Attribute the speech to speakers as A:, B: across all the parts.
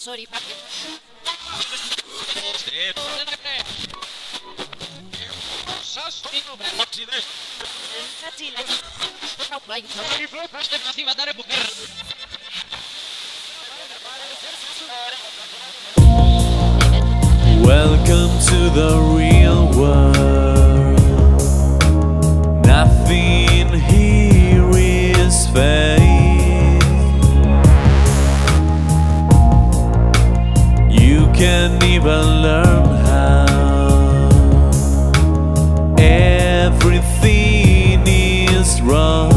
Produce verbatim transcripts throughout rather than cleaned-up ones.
A: Sorry.
B: Welcome to the real world. Nothing here is fake. You can even learn how everything is wrong.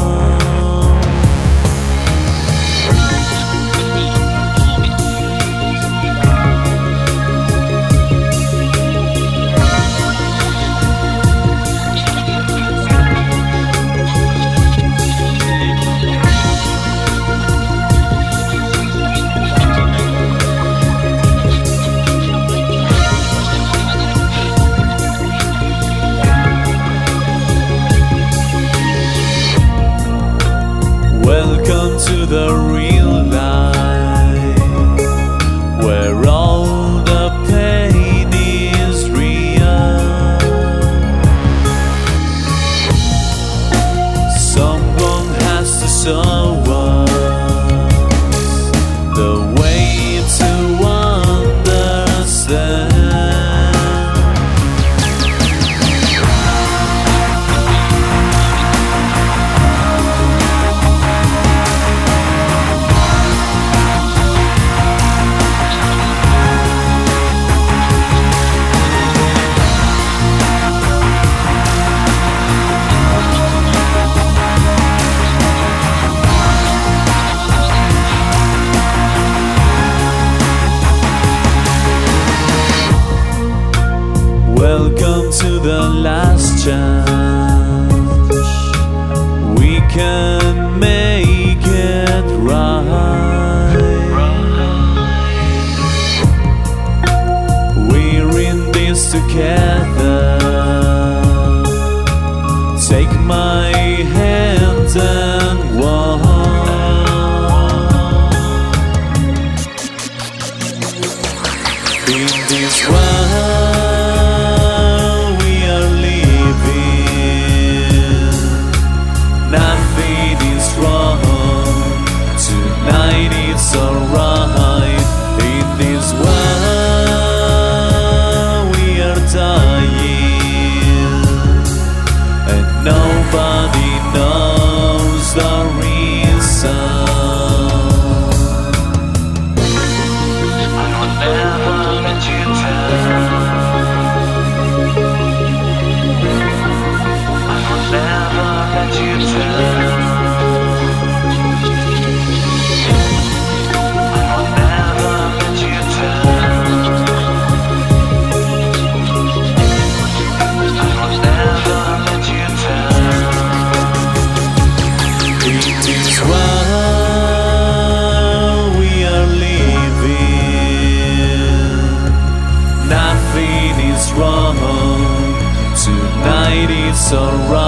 B: Welcome to the real life, where all the pain is real. Someone has to show us the way to understand. Welcome to the last chance. We can make it right. We're in this together. Take my hand and walk. In this world we are living, nothing is wrong. Tonight it's alright. In this world we are dying, and nobody knows the reason. I will never let you down. I will never let you down. I will never let you down. I will never let you down. In this world we are living, nothing is wrong. Tonight it's alright.